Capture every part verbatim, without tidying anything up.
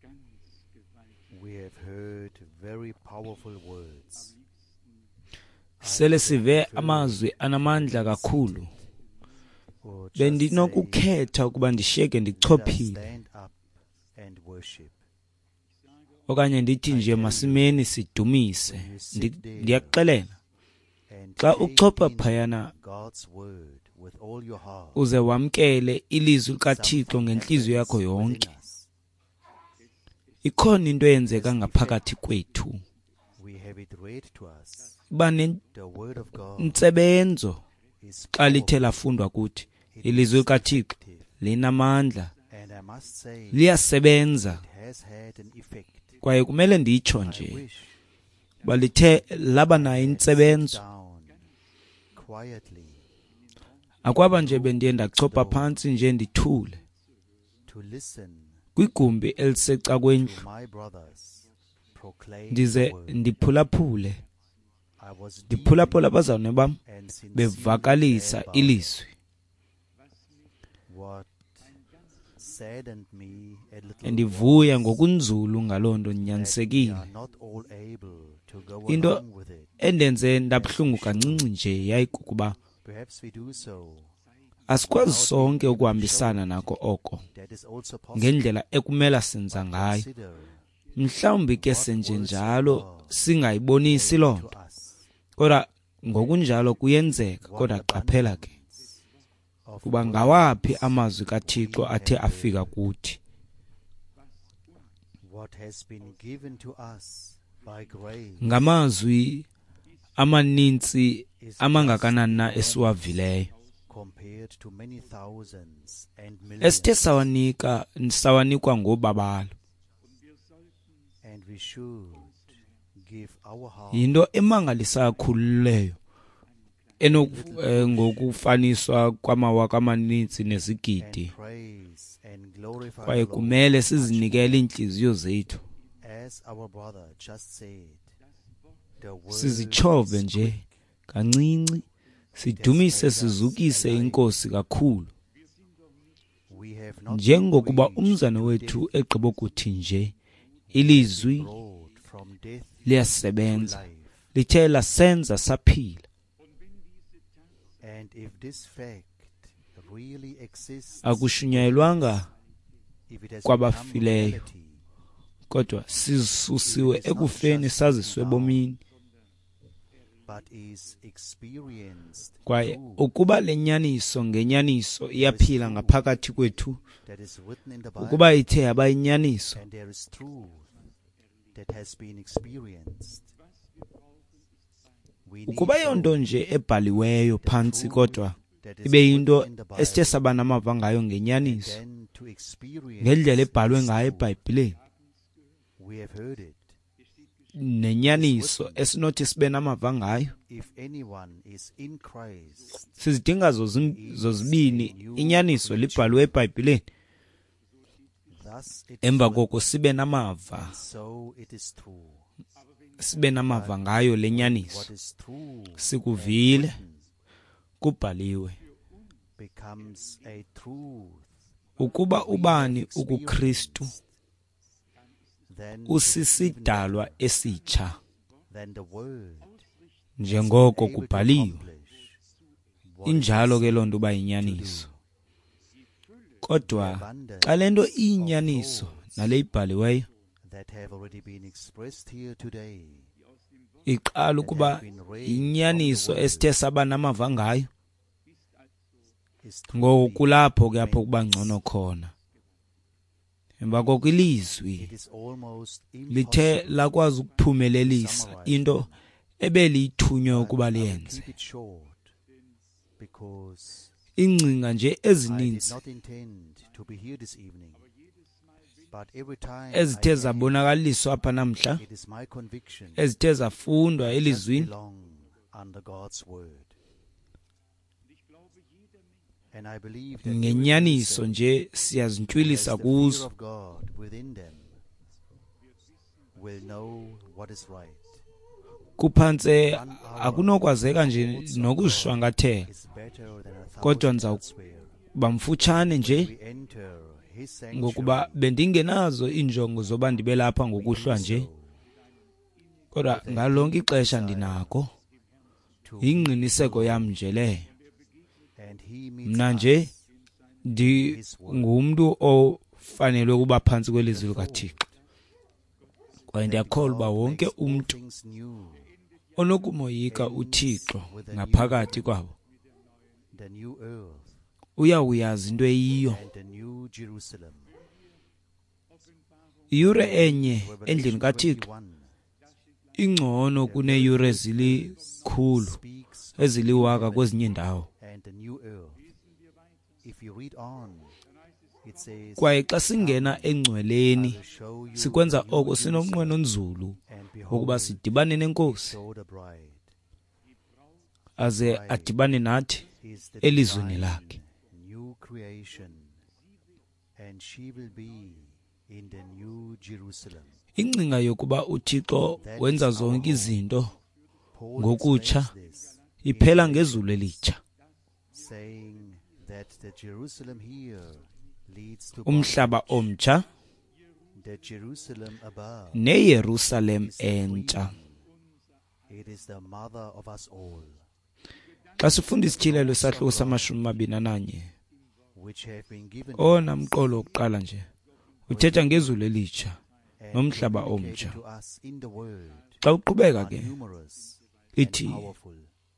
We have heard very powerful words. Sele sive amazwi anamandla kakhulu. Or just Bendinokukhetha ukuba ndishiyeke let us ndichophile stand up and worship. okanye ndithi nje masimeni sidumise. Ndi- Ndiyakuxelela And xa take uchopha in phayana God's word with all your heart. uze wamkele ilizwi likaThixo Something ngenhliziyo yakho happens yonke. within us. Ikhona into eyenzeka ngaphakathi kwethu. We have it read to us. Iba The word of God nentsebenzo is xa lithe powerful lafundwa kuthi It ilizwi is likaThixo effective. linamandla, And I must say liyasebenza. it has had an effect. Kwaye kumele nditsho I nje wish balithe laba nayo I had intsebenzo. sat down quietly Akwaba nje bendiye ndachopha phansi nje ndithule to listen kwigumbi eliseca kwendlu to my brothers proclaim the ndize word. ndiphulaphule I was ndiphulaphula deeply abazalwane bam and sincerely bevakalisa led by ilizwi. what saddened me a little Ndivuya was ngokunzulu ngaloo nto that we nyanisekile. are not all able to go Into along with it. endenze ndabuhlungu kancinci nje yayikukuba Perhaps we do so. asikwazi sonke ukuhambisana nako oko That is also possible. ngendlela ekumela senza ngayo. Consider Mhlawumbi ke senje njalo singayibonisi loo to nto, us kodwa ngokunjalo kuyenzeka. Kodwa qaphela ke of kuba ngawaphi amazwi kaThixo athe afika kuthi. what has been given to us by grace Ngamazwi amaninzi is amangakanani na just esiwavileyo compared to many thousands and millions. esithe sawanika sawanikwa ngobabalo. And we should give our heart Yinto emangalisayo kakhulu leyo enoku eh, ngokufaniswa kwamawaka amaninzi nezigidi. and praise and glorify Kwaye the Lord. kumele sizinikele inhliziyo zethu As our brother just said, the word sizitshove is nje quick. kancinci, sidumise sizukise inkosi kakhulu, We have not njengokuba been umzana reached wethu to death, egqiba kuthi nje ilizwi brought from death liyasebenza, to life. lithe lasenza saphila. And if this fact really exists, Akushunyayelwanga if it has kwabafileyo, become reality, kodwa sisusiwe ekufeni saziswe bomini. but is experienced Kwaye through ukuba lenyaniso ngenyaniso iyaphila ngaphakathi kwethu, that is written in the ukuba Bible, ithe yaba inyaniso, and there is truth that has been experienced. We need ukuba yonto truth nje ebhaliweyo phantsi kodwa that is ibe yinto written in the Bible, esithe saba namava ngayo and ngenyaniso, then to experience ngendlela ebhalwe this ngayo truth. eBhayibhileni, We have heard it. nenyaniso esinothi sibe namava ngayo. If anyone is in Christ, Sizidinga zozim- zozibini, inyaniso libhalwe eBhayibhileni, thus it is emva written, koko sibe namava, so it is true. sibe namava ngayo lenyaniso. What is true Sikuvile and written kubhaliwe. becomes a truth. Ukuba ubani ukuKristu, Then usisidalwa esitsha, then the word njengoko able to kubhaliwe. accomplish what Injalo it ke is loo nto uba to yinyaniso. do. Kodwa The abundance xa le nto of iyinyaniso those nale ibhaliweyo that have already been expressed here today iqala ukuba inyaniso esithe saba namava ngayo, is ngoku truly kulapho ke apho kuba immense. ngcono khona. Emva koko ilizwi It is almost lithe impossible lakwazi ukuphumelelisa summarize into ebeliyithunywe but ukuba I will liyenze. keep it short because Ingcinga nje I did ezininzi not intend to be here this evening. But every time ezithe I am, zabonakaliswa apha namhla, it is my conviction ezithe zafundwa I just elizwini, belong under God's word. And I believe that every ngenyaniso person nje who has siyazintywilisa the fear kuzo. of God within them will know what is right. Kuphantse One hour akunokwazeka of nje the thoughts of nokuzishwangathela, God is better than a kodwa thousand nza elsewhere. bamfutshane nje we enter his ngokuba sanctuary, bendingenazo injongo zoba ndibe lapha ngokuhlwa nje, kodwa ngalonke ixesha ndinako. Ingqiniseko yam nje le, and he meets mna nje us ndi ngumntu ofanelwe ukuba phantsi kwelizwi likaThixo, kwaye ndiyakholwa uba wonke umntu things new, onokumoyika uThixo ngaphakathi kwabo the new earth uyawuyazi into eyiyo. and the new Jerusalem. Iyure enye endlini kaThixo twenty-one ingcono kuneyure ezilikhulu speaks eziliwaka kwezinye indawo. and the new earth. If you read on, it says, Kwaye xa singena engcweleni I will show you sikwenza the new oko sinomnqweno nzulu and wokuba behold, sidibane nenkosi so the bride aze adibane nathi is the elizweni divine lakhe. new creation, and she will be in the new Jerusalem. Ingcinga yokuba uThixo wenza zonke izinto Paul ngokutsha explains this, iphela ngezulu elitsha. saying that the Jerusalem here leads to Umhlaba omtsha the Jerusalem above. neYerusalem is the entsha. queen. It is the mother of us all, Xa sifunda isithilelo sahluko samashumi mabini nanye, which have been given ona mqolo wokuqala nje uthetha ngezulu elitsha and nomhlaba communicated omtsha. to us in the word Xa uqhubeka are ke numerous ithi, and powerful.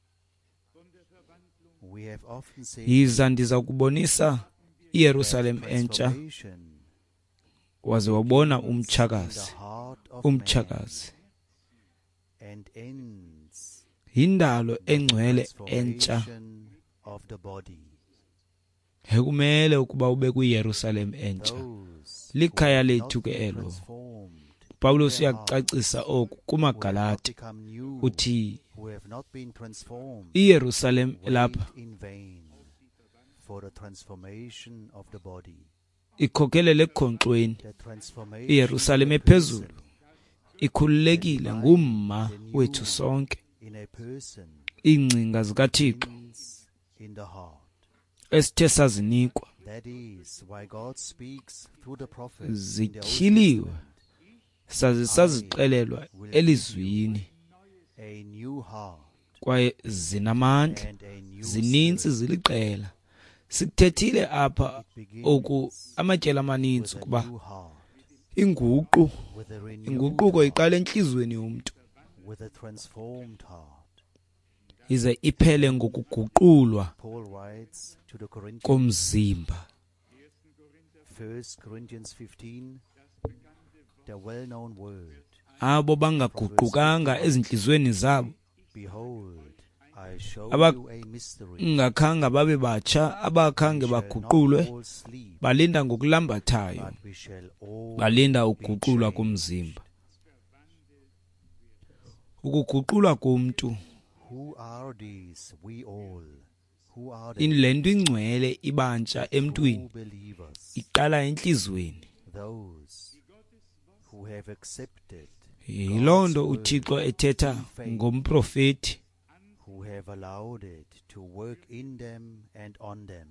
We have often said yiza ndiza kubonisa iYerusalem entsha, transformation waze wabona in the umtshakazi. heart of Umtshakazi man and ends yindalo the engcwele entsha transformation of the body. ekumele ukuba ube kuYerusalem entsha. Those Likhaya who have lethu not ke been elo. transformed Paulos in their heart, uyacacisa oku who have not kumaGalati become new, uthi who have not been transformed, iYerusalem wait lapha in vain for the transformation of the body. ikhokhelele ekhonkxweni. The transformation iYerusalem of a ephezulu person, ikhululekile ngumma wethu sonke. in a person Iingcinga zikaThixo begins in the heart. esithe sazinikwa That is why God speaks through the prophets in the Old zityhiliwe Testament, saze sazixelelwa elizwini, a new heart kwaye zinamandla and a new zininzi spirit. ziliqela. Sikuthethile apha It begins oku amatyela amaninzi with a ukuba new heart, inguqu with a renewed inguquko heart, iqala entliziyweni yomntu with a transformed heart. ize iphele ngokuguqulwa Paul writes to the Corinthians, komzimba. First Corinthians fifteen, the well-known word, Abo bangaguqukanga ezintliziyweni zabo, behold, I show Aba- you a mystery. ingakhange babe batsha, abakhange We shall not baguqulwe, all sleep, balinda ngokulambathayo, but we shall all balinda be uguqulwa changed. komzimba. Ukuguqulwa komntu Who are these we all? Who are they? inlento ingcwele ibantsha emntwini True believers, iqala entliziyweni. those who have accepted, Yiloo nto uThixo ethetha ngomprofeti who have allowed it to work in them and on them.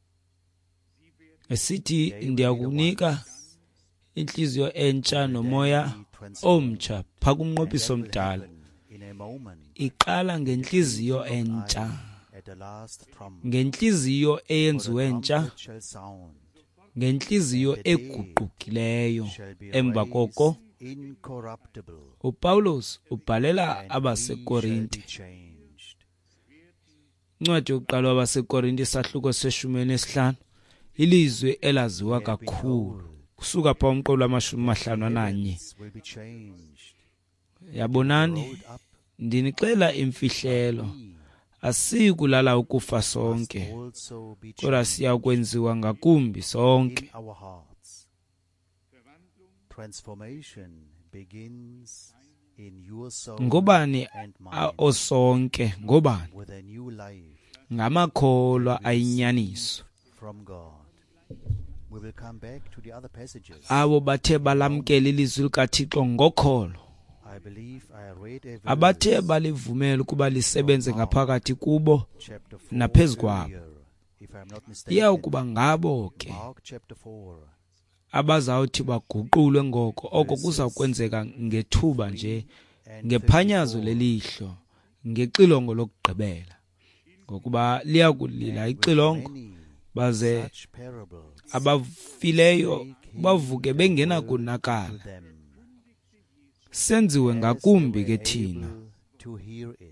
esithi They will be the ndiyakunika ones inhliziyo entsha who will nomoya then be transformed. omtsha pha And kumnqophiso that will omdala. happen in a moment, Iqala ngenhliziyo twinkling of an entsha, eye, at the last trump. ngenhliziyo For the eyenziwe entsha, trumpet shall sound, ngenhliziyo and the day eguqukileyo. shall be Emva koko raised incorruptible, uPaulos ubhalela and we shall abaseKorinte. be changed. Incwadi yokuqala wabaseKorinte isahluko seshumi nesihlanu, ilizwi elaziwa We have been kakhulu told kusuka pha umqolo wamashumi mahlanu nanye. heavens will be changed, Yabonani, rolled up, ndinixela imfihlelo, we asikulala ukufa must sonke, also be kodwa changed siya kwenziwa ngakumbi sonke. in our hearts. Transformation begins in your soul Ngobani and a- mind osonke? Ngobani? with a new life Ngamakholwa ayinyaniso, from God. We will come back to the other passages. abo bathe balamkela ilizwi likaThixo ngokholo, I believe I read a abathe verse, balivumela ukuba lisebenze ngaphakathi kubo chapter four naphezu kwabo. earlier, if I'm not iya mistaken, kuba ngabo ke Mark chapter four, abazawuthi baguqulwe ngoko oko kuzakwenzeka ngethuba nje ngephanyazo lelihlo ngexilongo lokugqibela ngokuba liya kulila and with ixilongo many baze such parables abafileyo take him bavuke the bengena word to kunakala them, senziwe as ngakumbi they ke were thina able to hear it.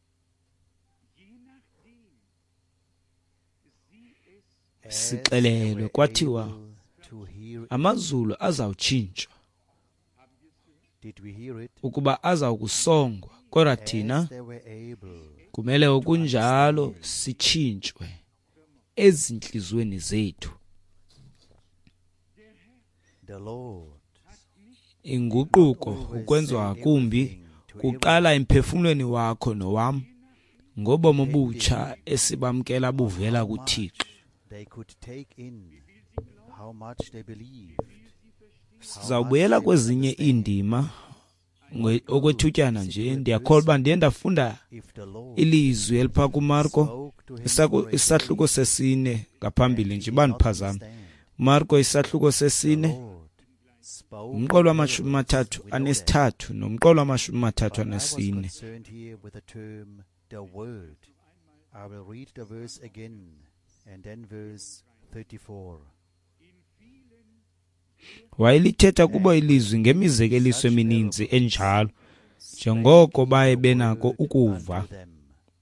As Sixelelwe they were kwathiwa able to hear it. amazulu azawutshintshwa Did we hear it? ukuba azawukusongwa kodwa thina As they were able. kumele okunjalo sitshintshwe ezinhlizweni zethu The Lord inguquko ukwenziwa ngakumbi kuqala emphefumulweni wakho nowam ngobomo obutsha esibamkela buvela kuThixo. they could take in, how much they believed, Sizawubuyela kwezinye indima ngwe- okwethutyana nje ndiyakholwa uba ndiye ndafunda if the Lord ilizwi elipha kuMarko spoke to him isaku- for a isahluko sesine ngaphambili nje did uba not ndiphazama. understand. Marko isahluko The sesine Lord spoke umqolo in wamashumi parables. mathathu We know that. anesithathu nomqolo wamashumi mathathu But I was anesine. concerned here with the term the word. I will read the verse again and then verse thirty-four. Wayelithetha kubo ilizwi ngemizekeliso emininzi enjalo njengoko baye benako ukuva. Unto them.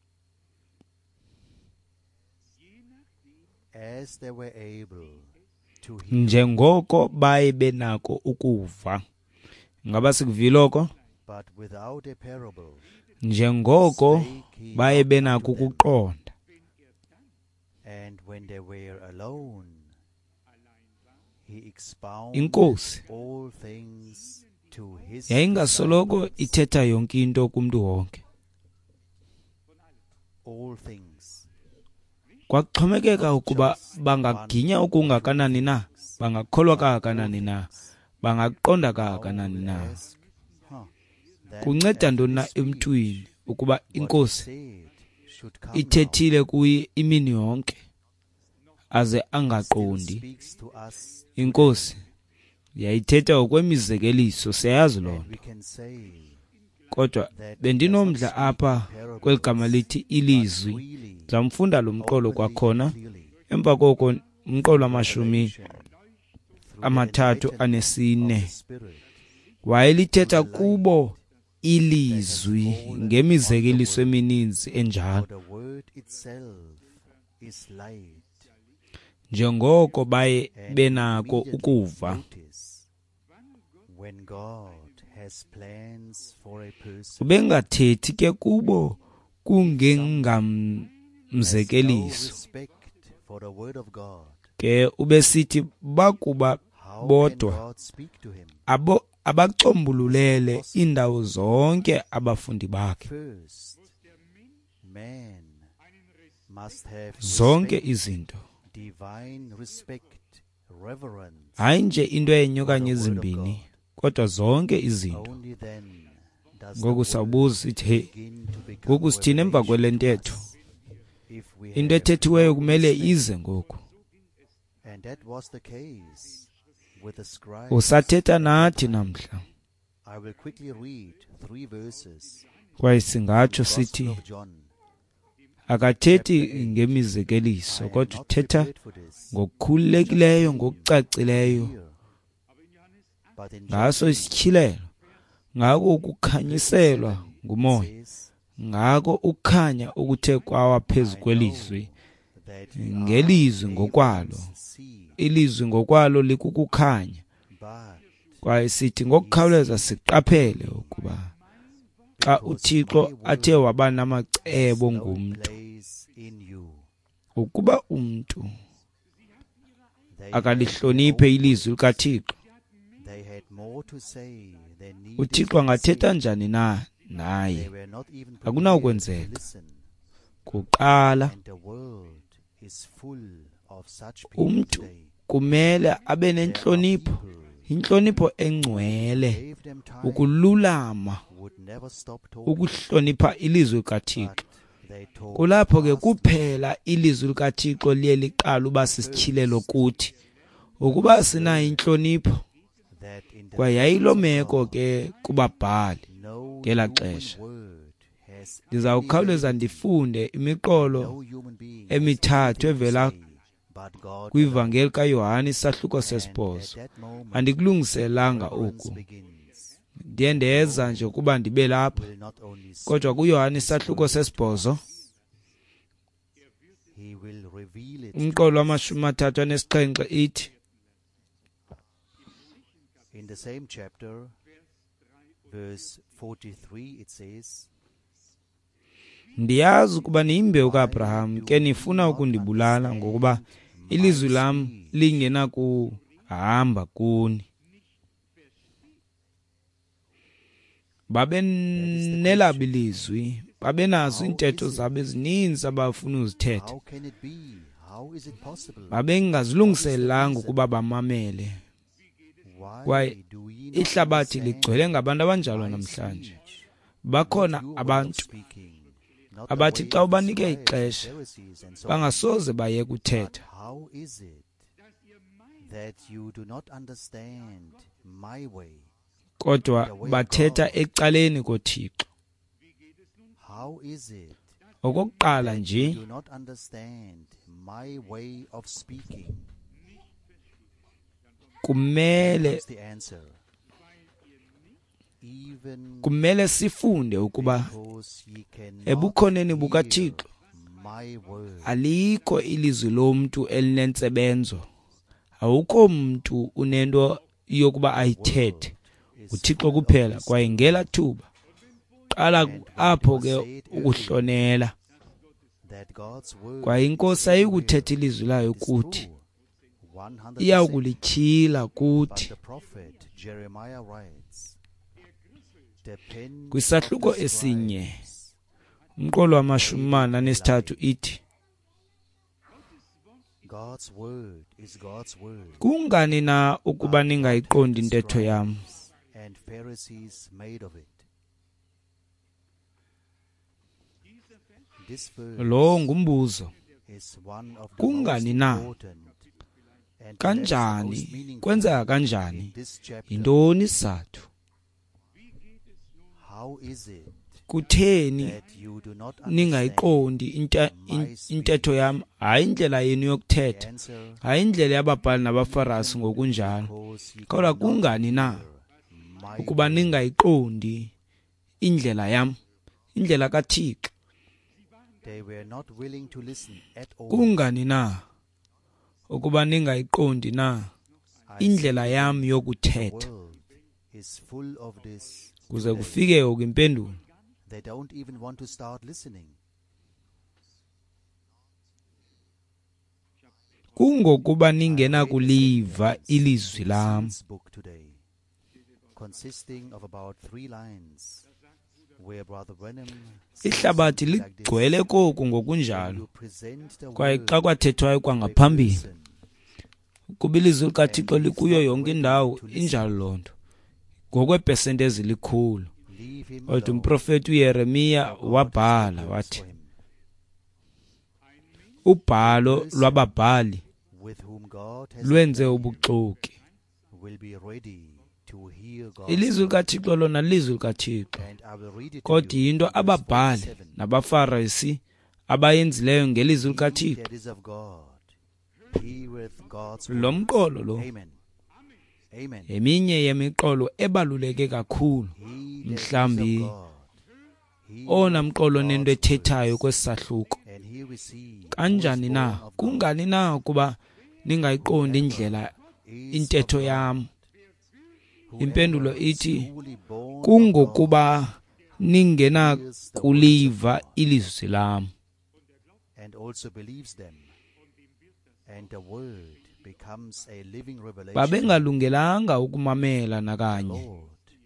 As they were able to hear, Njengoko baye benako ukuva. Ngaba sikuviloko but without a parable, njengoko spake he baye not benako unto them. ukuqonda. And when they were alone, he expounded Inkosi all things to his yayingasoloko disciples. ithetha yonke into kumntu wonke. All things. Kwaxhomekeka ukuba bangaginya okungakanani na, bangakholwa kangakanani na, bangaqonda kangakanani na. Ask, huh, then Kunceda ntoni na as we speak, emntwini ukuba what he inkosi said should come now. ithethile kuyi imini yonke aze Still angaqondi. speaks to us, Inkosi yayithetha okwemizekeliso siyazi loo and nto. we can say Kodwa that he does not bendinomdla speak apha in parables, kweli lithi but ilizwi. freely, Zamfunda lo mqolo openly, kwakhona clearly. emva koko umqolo wamashumi Revelation, through the amathathu enlightenment anesine. of the Spirit, Wayelithetha kubo ilizwi ngemizekeliso emininzi enjalo for the word itself is light. njengoko baye And benako immediately ukuva. notice, when God has plans for a person, Ubengathethi ke kubo has no kungengamzekeliso respect for the word of God. ke ubesithi bakuba How can bodwa God speak to him? abo abacombululele indawo zonke abafundi bakhe. First, man must have Zonke respect, izinto divine respect, reverence. hayi nje into enye okanye ezimbini kodwa zonke izinto. Only then does the Ngoku word sawubuza sithi hey, begin to become ngoku sithini emva kwele revelation to ntetho? us. If we Into have ethethiweyo no kumele respect, ize ngoku. and that was the case with the scribes. Usathetha nathi namhla. I will quickly read three verses. Kwaye singatsho Gospel sithi of John. akathethi ngemizekeliso I am kodwa not uthetha prepared for this. ngokukhululekileyo ngokucacileyo Here. But in John ngaso eight, isityhilelo ngako ukukhanyiselwa ngumoya says ngako ukukhanya okuthe kwawa phezu kwelizwi that we ngelizwi are ngokwalo. able to see, Ilizwi ngokwalo likukukhanya but kwaye sithi ngokukhawuleza siqaphele ukuba xa uThixo athe waba namacebo no ngumntu place in you. ukuba umntu They akalihloniphe had ilizwi likaThixo, more- they had more to say than needed uThixo to angathetha say. njani na They naye. were not even Akunakwenzeka. prepared to listen. Kuqala And the world is full of such Umntu people today. kumele abe There are nenhlonipho, people inhlonipho engcwele, gave them time, ukululama, would never stop talking, ukuhlonipha ilizwi likaThixo, but they they talk kulapho ke fast, kuphela ilizwi likaThixo liye liqala uba sisityhilelo kuthi ukuba sinayo inhlonipho that in the kwayayilo presence of meko God, ke kubabhali no ngela human xesha. word has Ndizawukhawuleza any ndifunde ability, imiqolo no human being has emithathu anything to evela say but God alone. kwivangeli kaYohane isahluko And sesibhozo. at that moment, Andikulungiselanga reverence oku. begins. Ndiye ndeza nje ukuba ndibe lapha. Will not only speak Kodwa kuYohane his isahluko word to sesibhozo, us, he will reveal it to umqolo us. wamashumi amathathu anesixhenxe ithi, In the same chapter, verse forty-three, it says, ndiyazi ukuba niyimbewu kaAbraham ke nifuna ukundibulala ngokuba ilizwi lam lingena kuhamba kuni. Babenelabo ilizwi, babenazo iintetho zabo ezininzi abafuna uzithetha. how can it be? How is it possible? Babengazilungiselanga ukuba bamamele. Why Kwaye do ye not ihlabathi understand ligcwele ngabantu abanjalo my namhlanje. speech? Bakhona Not your way of abantu speaking, not the abathi way xa of the ubanike scribes and ixesha Pharisees and so on. bangasoze bayeka But uthetha. how is it that you do not understand my way? Kodwa bathetha ecaleni koThixo. How is it Okokuqala that you nje do not understand my way of speaking? kumele That's the answer. Even kumele sifunde ukuba because ye cannot ebukhoneni hear bukaThixo my word. alikho ilizwi lomuntu elinentsebenzo. Awukho umuntu unento yokuba ayithethe uThixo kuphela kwaye ngela thuba qala apho ke ukuhlonela. That God's word Kwaye inkosi ayikuthetha ilizwi layo is kuthi, true, one hundred percent. iyawukulityhila But kuthi. the prophet Jeremiah writes, depend Kwisahluko of the esinye scribes, umqolo wamashumi anesithathu ithi, God's word is God's word. kungani na ukuba ningayiqondi intetho yam? And Pharisees made of it. This verse Lo ngumbuzo. is one of the Kungani most na? important and Kanjani? perhaps the most meaningful Kwenzeka kanjani? in this chapter. Yintoni isizathu? How is it Kutheni that you do not understand ningayiqondi inte- in- intetho yam? Hayi indlela yenu the yokuthetha, answer? hayi indlela yababhali nabafarisi ngokunjalo. Because you Kodwa cannot kungani na hear my ukuba word. ningayiqondi indlela yam, indlela kaThixo? They were not willing to listen at all. Kungani na ukuba ningayiqondi na I indlela say yam the yokuthetha? world is full of this Kuze today. kufike ukimpendulo. They don't even want to start listening. Kungokuba I ningena read a kuliva sentence ilizwi in lam. Seed's book today, consisting of about three lines, where Brother Branham says Ihlabathi something like this: ligcwele koku when ngokunjalo. you present the Kwaye word xa kwathethwayo to a kwangaphambili person, kuba ilizwi likaThixo likuyo yonke indawo, injalo loo nto ngokweepesenti ezilikhulu. leave him Kodwa alone, umprofeti uYeremiya for God wabhala has no purpose wathi, for him, ubhalo lwababhali with whom God has lwenze a plan, ubuxoki. will be ready to hear God's Ilizwi word. likaThixo lona lizwi likaThixo, And I will read it to kodwa you, yinto verse ababhali forty-seven. nabafarisi abayenzileyo ngelizwi He likaThixo. that is of God, heareth God's Lo words. mqolo lo Amen. Amen. eminye yemiqolo ebaluleke kakhulu. He that is Mhlambi of God, heareth ona mqolo nento God's ethethayo words, kwesahluko. and he received who Kanjani is na? born of God, Kungani na ukuba ningayiqondi indlela is intetho of God. yam? Whoever Impendulo is ithi, truly born of God kungokuba ningena kuliva ilizwi lam. and also believes them, and the word becomes a living revelation Babengalungelanga ukumamela of the nakanye. Lord.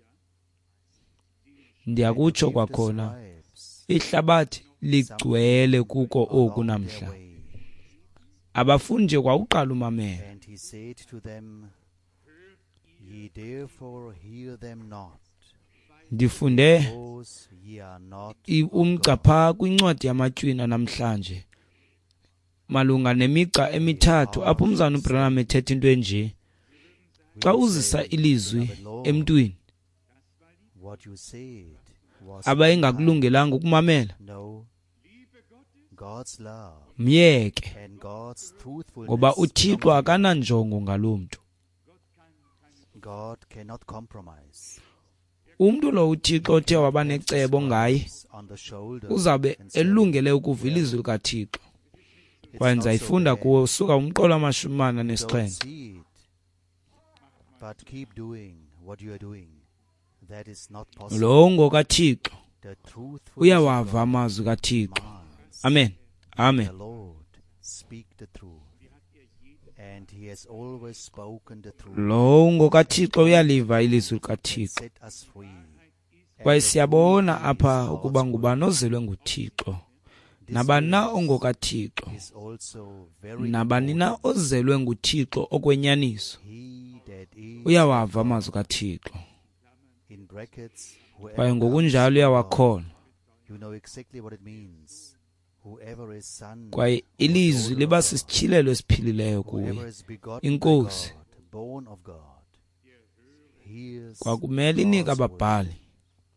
Ndiyakutsho And to give the kwakhona scribes ihlabathi ligcwele kuko oku along their namhla. way. Abafuni nje kwauqala umamela. And he said to them, Ye therefore hear them not, ndifunde because ye are not i- of umgcapha kwincwadi yamatywina namhlanje malunga nemica emithathu apho umzana uBranham ethetha into enje. Xa uzisa ilizwi emntwini what you said was abayengakulungelanga ukumamela, no. God's love myeke, and God's truthfulness. ngoba uThixo akananjongo ngaloo mntu. God cannot compromise. Umntu lo uThixo othe waba necebo ngaye On the shoulder uzabe and say, elungele ukuva ilizwi likaThixo. "It's Kwaye not so ndizayifunda bad. kuwo usuka umqolo amashumi amane Don't nesixhenxe. see it, but keep doing what you are doing. That is not possible. Lo ngokaThixo The truthfulness uyawava of God amazwi kaThixo. demands Amen. Amen. the Lord speak the truth, and He has always spoken the truth. Lo ngokaThixo uyaliva ilizwi likaThixo. Set us free. Kwaye And the siyabona truth apha is ukuba God's ngubani word. ozelwe nguThixo. This Nabani na verse ongokaThixo. is also very Nabani na important. ozelwe nguThixo okwenyaniso. He that is Uyawava amazwi kaThixo. in brackets, whoever Kwaye comes ngokunjalo from God, uyawakholwa. you know exactly what it means. Whoever is son, Kwaye or ilizwi daughter liba of God, sisityhilelo esiphilileyo whoever kuye. is begotten by Inkosi. God, born of God, hears Kwakumele inike God's ababhali word.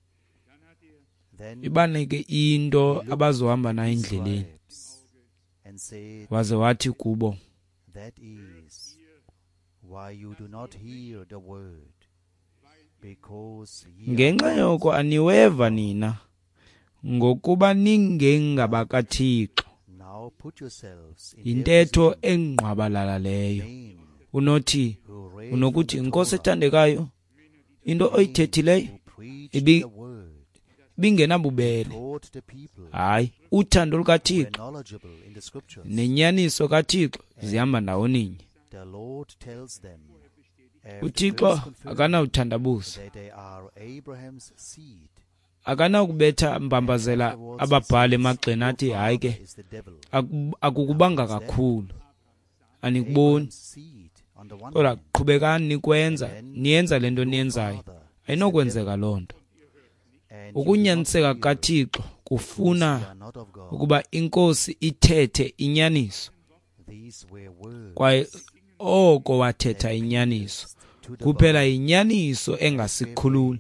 Then ibanike into abazohamba nayo endleleni. describes and said, Waze wathi kubo, that is why you do not hear the word, because ye are ngenxa yoko aniweva nina ngokuba ningengabakaThixo. now put yourselves in their Intetho position. engqwabalala leyo. Men Unothi who read unokuthi from the inkosi Torah, ethandekayo into men oyithethileyo who preached ibi- the word, bingenabubele. taught the people, Hayi, uthando were lukaThixo knowledgeable in the scriptures. nenyaniso kaThixo zihamba ndawoninye. The Lord tells them, after uThixo first confirming akanawuthandabuza, that they are Abraham's seed, akanawukubetha mbambazela afterwards ababhali says, emagxeni "Your athi hayi father ke is the devil." aku- akukubanga kakhulu, anikuboni, Abraham's seed on the one kodwa hand, qhubekani nikwenza, and then niyenza lento your niyenzayo, father is the ayinokwenzeka devil, loo nto. and you do not Ukunyaniseka hear kaThixo because kufuna you are not of God. ukuba inkosi ithethe inyaniso, These were words kwaye oko wathetha that inyaniso pierced to the kuphela bone. inyaniso engasikhulula,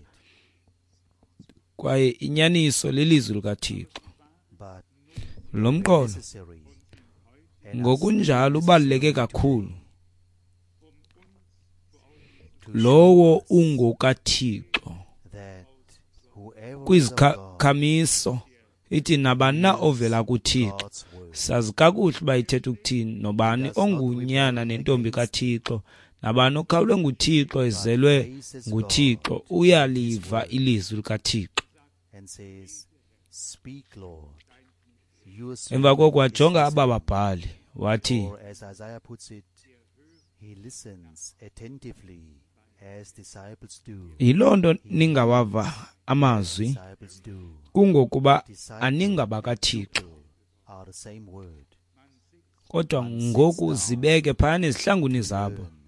kwaye inyaniso lilizwi likaThixo. But Lo mqolo necessary, and ngokunjalo ubaluleke kakhulu. to Lowo show us ungokaThixo that whoever is of God, kwizikhamiso ithi nabani na ovela kuThixo. God's word. Sazi kakuhle uba ithetha ukuthini, nobani ongunyana nentombi kaThixo, nabani okhawulwe nguThixo ezelwe nguThixo uyaliva ilizwi likaThixo. And says, "Speak, Lord." You are Emva koko speaking wajonga this aba babhali wathi, Or as Isaiah puts it, he listens attentively as disciples do. yiloo nto ningawava amazwi Disciples do. kungokuba Disciples aningabakaThixo, and pupil are the same word. kodwa ngoku zibeke phayana ezihlangwini zabo. Learn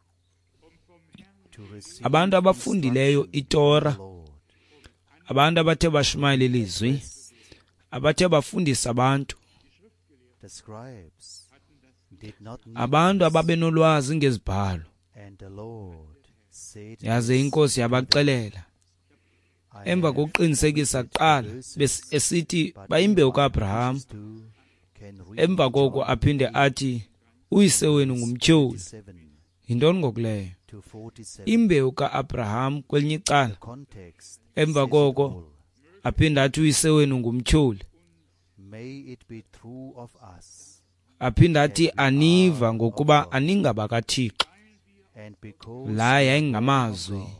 to receive Abantu abafundileyo instruction iTorah, from the Lord. abantu abathe bashumayela ilizwi, abathe bafundisa abantu, The scribes did not need abantu this, ababenolwazi ngezibhalo. and the Lord said Yaze this inkosi to them. yabaxelela I emva have kokuqinisekisa omitted kuqala verses, bes- esithi but bayimbewu anyone who kaAbraham, wishes to can read emva koko John aphinde eight, athi uyise wenu ngumtyholi. thirty-seven Yintoni ngokuleyo? to forty-seven. Imbewu kaAbraham kwelinye icala, The context emva says it koko all. aphinde athi uyise wenu ngumtyholi, May it be true of us, aphinde athi aniva ngokuba aningabakaThixo. and because La we are yayingamazwi born of God,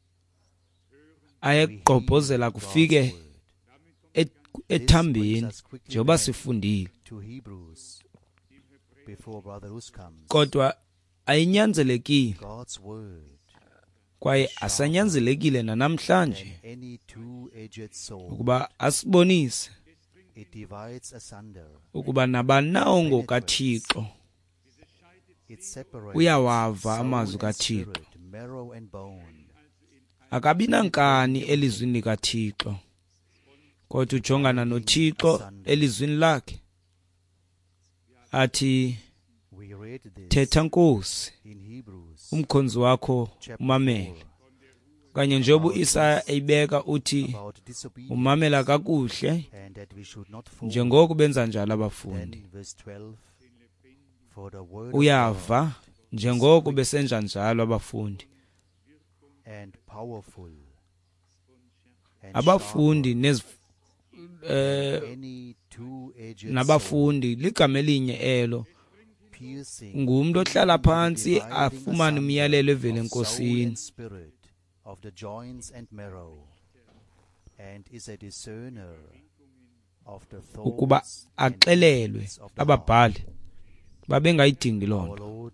ayegqobhozela kufike God's word. et- This brings ethambeni us quickly njengoba back sifundile, to Hebrews before Brother Rus comes. kodwa ayinyanzelekile God's word kwaye asanyanzelekile nanamhlanje than any two-edged sword. ukuba asibonise It divides asunder. ukuba nabani na ongokaThixo It separates uyawava soul amazwi and kaThixo. spirit, marrow and bone. akabi nankani elizwini likaThixo, kodwa ujongana noThixo elizwini lakhe athi, thetha Nkosi, umkhonzi wakho umamele. Kanye njengoba Isaya eyibeka uthi umamela kakuhle njengoko benza njalo abafundi, uyava njengoko besenza njalo abafundi. Abafundi nez eh nabafundi ligama elinye elo, ngumuntu ohlala phansi afumane umyalelo evela enkosini of the joints and marrow, and is a discerner of the ukuba thoughts axelelwe ababhali babengayidingi loo nto.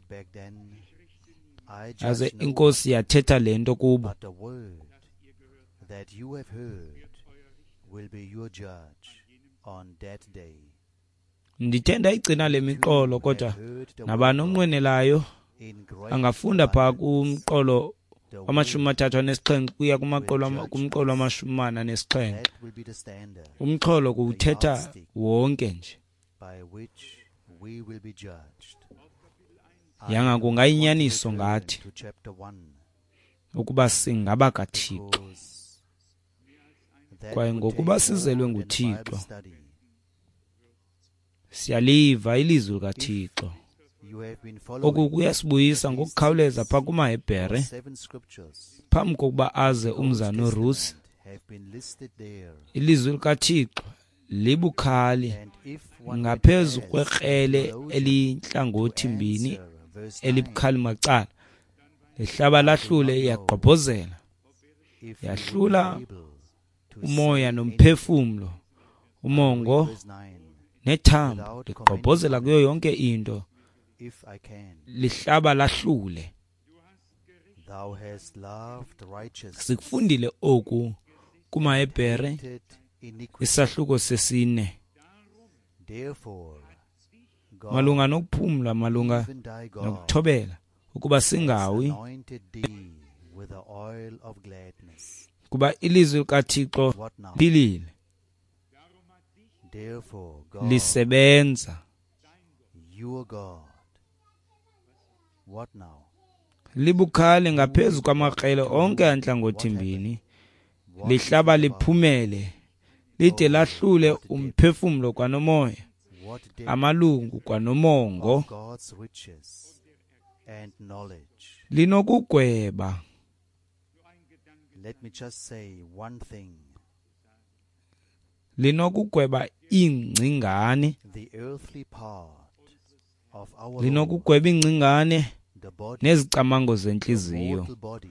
Aze inkosi yathetha le nto kubo, but the word that you have heard will be your judge on that day. ndithe ndayigcina le miqolo, kodwa nabani onqwenelayo angafunda phaa kumqolo amashumi amathathu anesixhenxe kuya kumaqolo kumqolo amashumi amane anesixhenxe. That will be the standard Umxholo kuwuthetha wonke nje, by which we will be judged. yanga kungayinyaniso ngathi To chapter one, ukuba singaba kaThixo, because that kwaye would ngokuba take sizelwe more than nguThixo, Bible study. siyaliva ilizwi likaThixo. You have been Oku following kuyasibuyisa ngokukhawuleza phaa kumaHebhere, seven scriptures phambi kokuba aze umzana uRusi. have been listed there, Ilizwi likaThixo libukhali and if one ngaphezu compares kwekrele those elihlangothi mbini answer verse elibukhali macala, lihlaba lahlule yagqobhozela, if you yahlula would be able to umoya say nomphefumlo, umongo verse nine, nethambo, ligqobhozela kuyo yonke into, if I can, lihlaba lahlule. thou hast loved righteousness, Sikufundile oku kumaHebhere hated iniquity. isahluko sesine, Therefore, God, malunga nokuphumla, malunga even thy God, nokuthobela, ukuba has singawi, anointed thee with the oil of gladness. kuba ilizwi likaThixo What now? philile, Therefore, God, lisebenza, your God. What now? libukhali ngaphezu kwamakrele onke antlangothi mbini, What lihlaba is about? liphumele, lide lahlule umphefumlo kwanomoya, What depth amalungu kwanomongo, of God's riches and knowledge. linokugweba. Let me just say one thing. Linokugweba ingcingane, The earthly part of our Lord, linokugweba ingcingane the body, nezicamango the zenhliziyo. mortal body,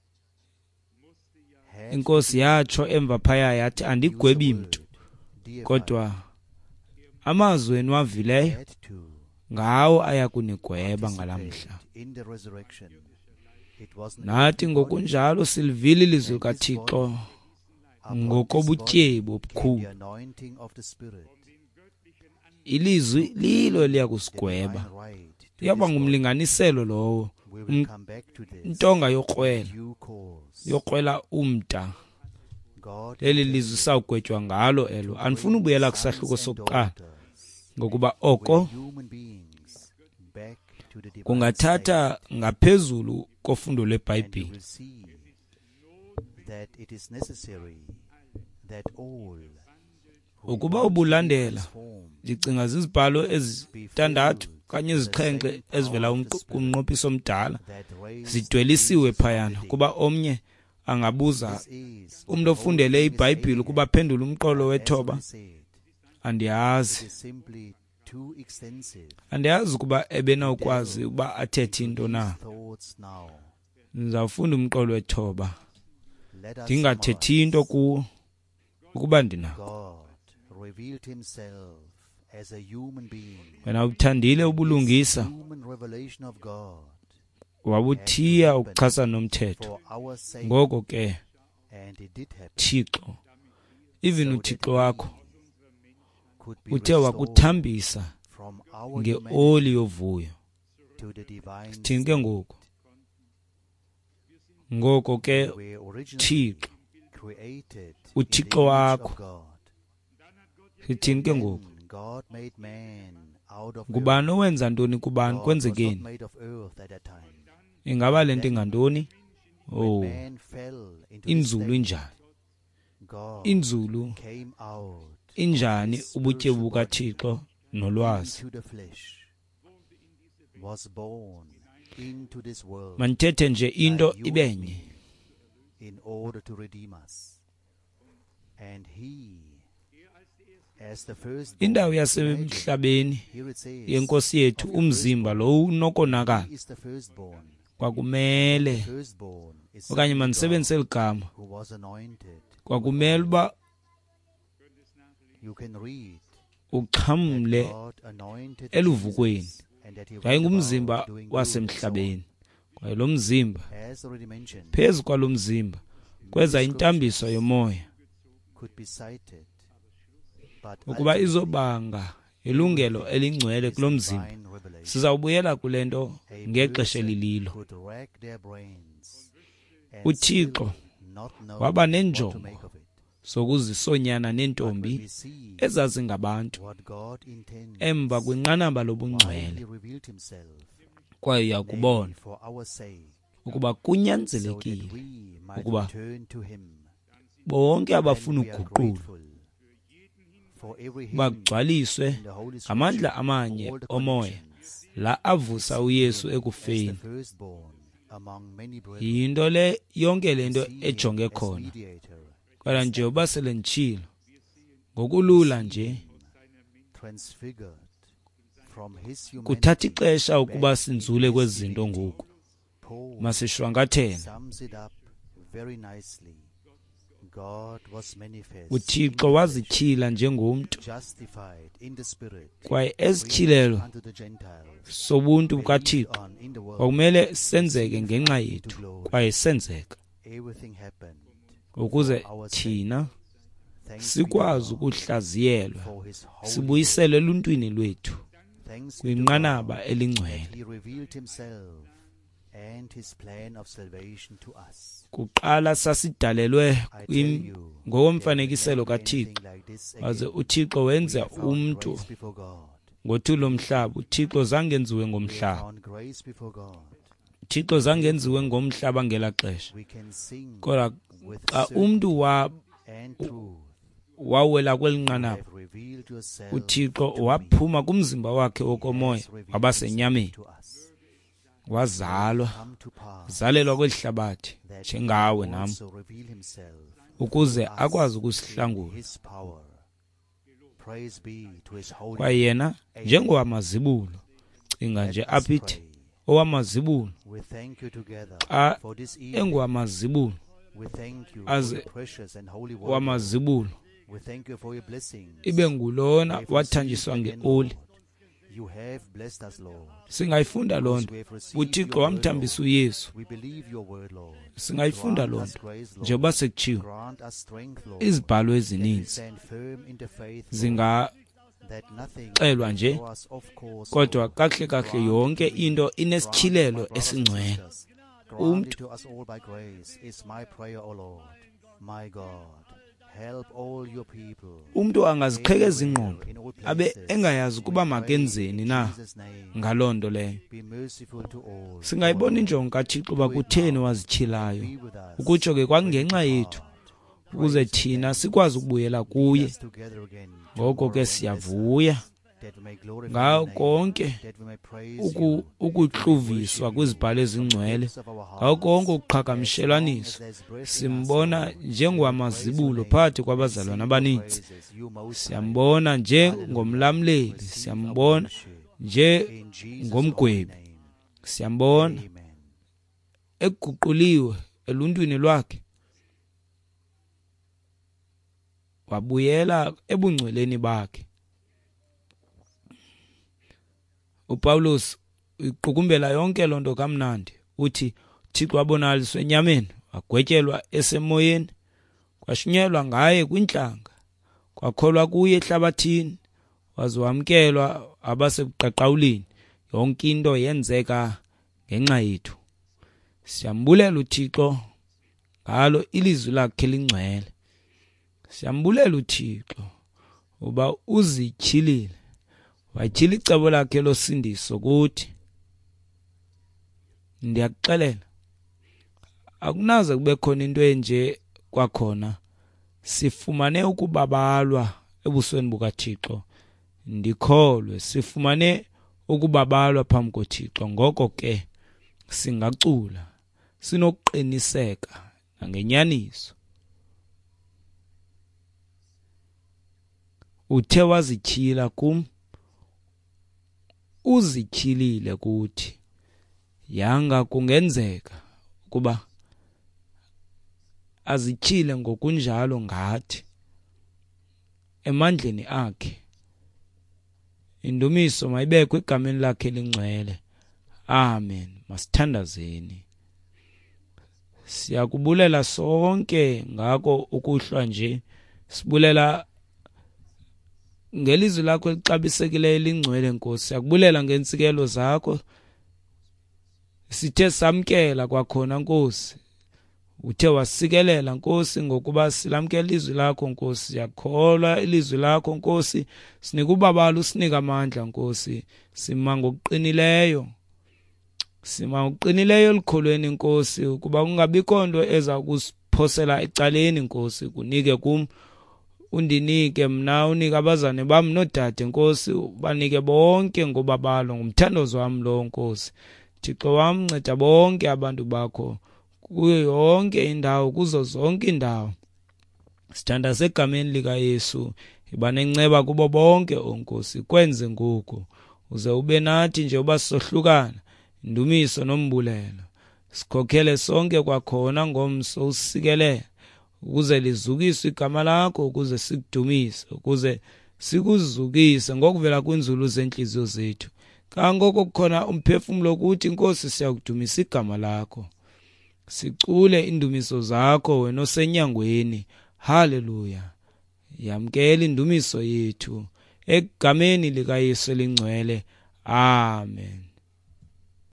had Inkosi yatsho emva phaya yathi, to use andigwebi the mntu, word, dear kodwa amazwi enwavileyo had to ngawo ayakunigweba ngalamhla. participate in the resurrection. It wasn't Nathi everybody. ngokunjalo silivile ilizwi likaThixo Upon ngokobutyebi this body came obukhulu. the anointing of the Spirit, Ilizwi lilo the liyakusigweba, divine right to iyaba this body. ngumlinganiselo lowo, We will come back to this intonga in yokrwela, due course. yokrwela umda. God Leli intended lizwi sawugwetywa ngalo elo. to Andifuna bring ubuyela sons kusahluko and sokuqala, daughters, ngokuba we're oko human beings, back to the divine kungathatha state. ngaphezulu kofundo And you lweBhayibhile. will see that it is necessary that all who Ukuba want to be ubulandela, transformed ndicinga zizibhalo be ezithandathu filled kanye with the izixhenxe same ezivela power of the umnqo- Spirit kumnqophiso omdala that raised zidwelisiwe Jesus from phayana, the dead. kuba omnye angabuza This is what umntu the whole ofundele thing is iBhayibhile aiming ukuba at. aphendule umqolo But as wethoba, I said, it andiyazi. is simply too extensive. Andiyazi ukuba ebenawukwazi delve ukuba athethe into into na. these thoughts now. Ndizawufunda umqolo wethoba, Let us ndingathethi into summarize. kuwo ukuba ndinako. God revealed himself as a human being. Wena uthandile This ubulungisa, human revelation of God wabuthiya ukuchasa nomthetho. for our sake, Ngoko ke and it did happen. Thixo, even So uThixo that we wakho could be uthe restored wakuthambisa from our ngeoli yovuyo. humanity to the divine Sithini ke state. ngoku? ngoko ke were originally Thixo created in uThixo the image wakho. of God. Sithini ke Then ngoku? God made man out of Kubani earth. owenza ntoni kubani God was not kwenzekeni? made of earth at that time. Ingaba lento ingantoni? When Oh, man fell into this inzulu state, injani? God Inzulu came out injani of his ubutye spiritual buka body Thixo nolwazi? into the flesh, was born into this world Manithethe nje into like you and ibenye. me, in order to redeem us. And he, as the firstborn, Indawo imagine, yasemhlabeni here it says, yenkosi yethu of your umzimba firstborn, lo unokonakala he is the firstborn. kwakumele Firstborn is okanye simply manisebenzise God, ligama who was anointed. kwakumele uba You can read uxhamle that God anointed eluvukweni. Jesus and that he went Yayingumzimba about doing good wasemhlabeni. and Kwaye lo mzimba so on. As already mentioned, phezu kwalo mzimba kweza intambiso yomoya could be cited, but ukuba ultimately izobanga ilungelo elingcwele kulo is mzimba. divine revelation. Sizawubuyela kulento A ngexesha person elililo. could rack their brains and uThixo still not know waba what to nenjongo make of it. sokuzisonyana But when nentombi we see ezazingabantu what God intends, emva kwinqanaba why lobungcwele, he revealed himself, kwaye namely yakubona for our sake, ukuba so that kunyanzelekile we might ukuba return to him. bonke abafuna And we are uguqulo grateful for every hymn bagcwaliswe in the Holy ngamandla Scripture, amanye for all the omoya connections, la avusa uYesu as the ekufeni. firstborn among many brethren, Yinto le yonke lento see him ejonge as khona. mediator, Kodwa nje uba sele nditshilo ngokulula nje transfigured from his kuthatha humanity ixesha ukuba back sinzule into kwezi his zinto divinity. ngoku. Paul Masishwankathele. sums it up very nicely. God was manifest, uThixo in the flesh, wazityhila njengomntu justified in the spirit, kwaye preached esityhilelo unto the Gentiles, sobuntu believed bukaThixo on in the world, kwakumele senzeke ngenxa into yethu glory. kwaye senzeka Everything happened ukuze for our sake. thina Thanks be to sikwazi God ukuhlaziyelwa for his holy sibuyiselwe eluntwini lwethu will. Thanks be to kwinqanaba God elingcwele. that he revealed himself and his plan of salvation to us. Kuqala sasidalelwe I tell kwim- you, there will ngokomfanekiselo never be anything kaThixo like this waze again. uThixo We wenza have found umntu grace before God. ngothulo mhlaba. uThixo zangenziwe We have ngomhlaba. found grace before God. uThixo zangenziwe ngomhlaba ngela xesha. We can sing Kodwa with xa certainty umntu wa and truth. wawela kweli You nqanaba, have revealed yourself uThixo to me. waphuma kumzimba wakhe He wokomoya has revealed wabasenyameni, himself to us. wazalwa Come to pass zalelwa kweli hlabathi that njengawe he nam, also reveal himself ukuze to us akwazi in ukusihlangula. his power. Praise be to his holy Kwaye yena Amen. njengowamazibulo, cinga Let nje us aphithi pray. owamazibulo We thank you together xa for this evening. engowamazibulo We thank you Aze for your precious and holy word. wamazibulo We thank you for your blessings. ibe ngulona We have wathanjiswa received again, ngeoli. Lord. You have blessed us, Lord. Singayifunda loo Because nto. we have received uThixo your word, wamthambisa Lord. uYesu. We believe your word, Lord. Singayifunda Grant loo us nto grace, Lord. njengoba sekutshiwo. Grant us strength, Lord. Izibhalo That we ezininzi stand firm in the faith, Lord. zingaxelwa That nothing nje, throw us off course, kodwa Lord. kakuhle kakuhle Grant yonke it to me. into Grant it to my inesitshilelo brothers and esingcwele. sisters. Grant Umntu- it to us all by grace is my prayer, O Lord. My God, help all your people. Umntu angaziqhekeza ingqondo In all abe places, engayazi we ukuba pray makenzeni in na Jesus' name. ngaloo nto leyo. Be merciful to all. Singayibona Lord. injongo kaThixo uba kutheni wazityhilayo, Be with us ukutsho ke when we kwangenxa yethu, depart. ukuze Praise and thina thanks. sikwazi ukubuyela Lead kuye. us together again Ngoko tomorrow ke and bless siyavuya us, that we may glorify ngawo your name, konke that we may praise uku- you, ukuhluviswa kwizibhalo ezingcwele, ngawo konke ukuqhagamshelwaniswa. Simbona njengowamazibulo phakathi kwabazalwane abaninzi. Siyambona njengomlamleli, siyambona njengomgwebi, siyambona eguquliwe eluntwini lwakhe, wabuyela ebungcweleni bakhe. uPawulos uqukumbela yonke lonto kamnandi, uthi uThixo wabonakaliswa enyameni, wagwetyelwa esemoyeni, kwashunyelwa ngaye kwintlanga, kwakholwa kuye ehlabathini, waze wamkelwa abasekuqaqawuleni. Yonke into yenzeka ngenxa yethu. Siyambulela uThixo ngalo ilizwi lakhe lingcwele. Siyambulela uThixo uba uzityhilile, watyhila icebo lakhe losindiso kuthi. Ndiyakuxelela, akunaze kube khona into enje kwakhona. Sifumane ukubabalwa ebusweni bukaThixo. Ndikholwe sifumane ukubabalwa phambi koThixo, ngoko ke singacula sinokuqiniseka nangenyaniso. Uthe wazityhila kum, uzityhilile kuthi. Yanga kungenzeka ukuba azityhile ngokunjalo ngathi emandleni akhe. Indumiso mayibekwe egameni lakhe elingcwele. Amen. Masithandazeni. Siyakubulela sonke ngako ukuhlwa nje. Sibulela ngelizwi lakho elixabisekileyo elingcwele Nkosi. Siyakubulela ngentsikelo zakho. Sithe samkela kwakhona Nkosi. Uthe wasikelela Nkosi ngokuba silamkela ilizwi lakho Nkosi. Siyakholwa ilizwi lakho Nkosi. Sinika ubabalo, usinika amandla Nkosi. Sima ngokuqinileyo. Sima ngokuqinileyo elikholweni Nkosi ukuba kungabikho nto eza kusiphosela ecaleni Nkosi. Kunike kum, undinike mna, unike abazane bam nodade Nkosi. Banike bonke ngobabalo, ngumthandazo wam lo Nkosi. Thixo wam, nceda bonke abantu bakho kuyo yonke indawo, kuzo zonke indawo. Sithanda segameni lika Yesu. Iba nenceba kubo bonke oNkosi. Kwenze ngoku uze ube nathi nje uba sohlukana. Indumiso nombulelo sikhokhele sonke kwakhona ngomso usikelele, ukuze lizukiswe igama lakho, ukuze sikudumise, ukuze sikuzukise ngokuvela kwinzulu zenhliziyo zethu. Kangoko kukhona umphefumulo ukuthi Nkosi siyakudumisa igama lakho. Sicule indumiso zakho wena osenyangweni. Haleluya. Yamkela indumiso yethu egameni lika Yesu elingcwele. Amen.